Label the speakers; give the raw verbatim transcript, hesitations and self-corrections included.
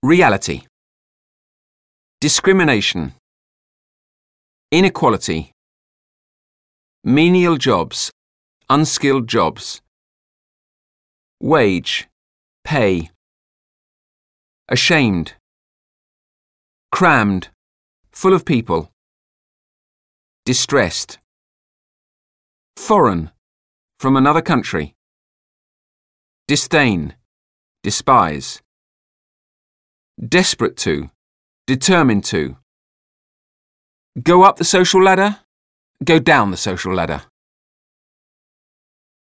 Speaker 1: Reality. Discrimination. Inequality. Menial jobs. Unskilled jobs. Wage. Pay. Ashamed. Crammed. Full of people. Distressed. Foreign. From another country. Disdain. Despise. Desperate to. Determined to. Go up the social ladder. Go down the social ladder.